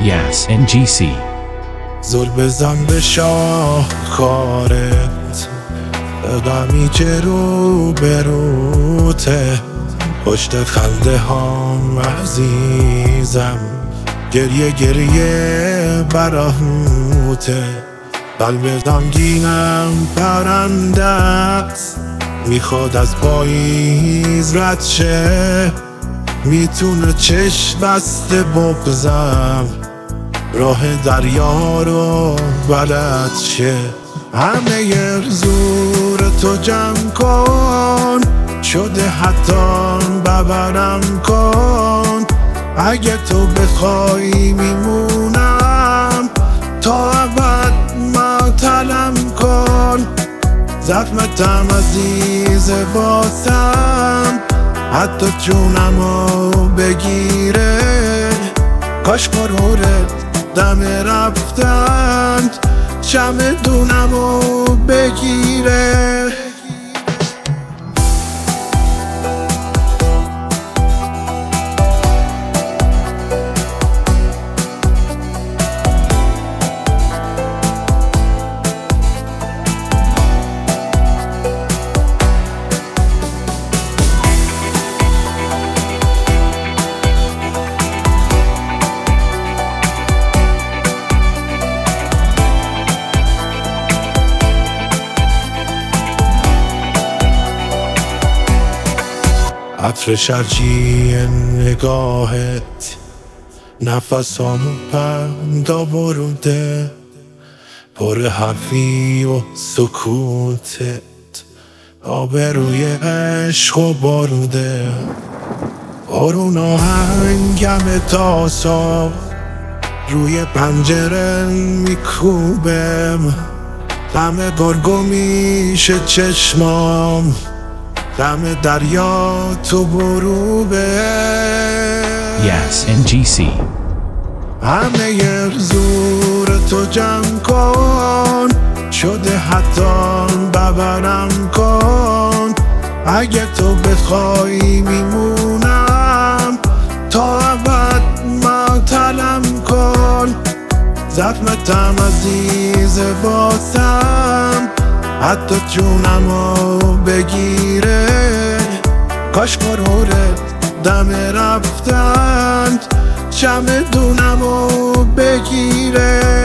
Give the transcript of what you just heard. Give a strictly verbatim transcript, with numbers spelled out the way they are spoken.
Yas ان جی سی. زل بزن به شاهکارت، غمی که رو به روته، پشت خنده هام عزیزم، گریه گریه براهوته. قلب غمگینم پرنده است، میخواد از پاییز رد شه، میتونه چشم بسته بغزم، راه دریا رو بلد شه. همه زور تو جمع کن، شده حتی ببرم کن. اگه تو بخوای میمونم، تا ابد معطلم کن. زخمتم عزیز باسم، حتی جونمو بگیره. کاش غرورت دم رفتن، چمدونمو بگیره. عطر شرجی نگاهت، نفسامو پندا بروده، پر حرفی و سکوتت، آبروی عشق و باروده. بارون آهنگم تاسا روی پنجره میکوبم، دم گرگو میشه چشمام، دم دریا تو بروبه. Yas ان جی سی. همه زور تو جمع کن، شده حتی ببرم کن. اگه تو بخوای میمونم، تا ابد معطلم کن. زخمتم عزیز باسم، حتی جونمو بگیره. کاش غرورت دم رفتن، چمدونمو بگیره.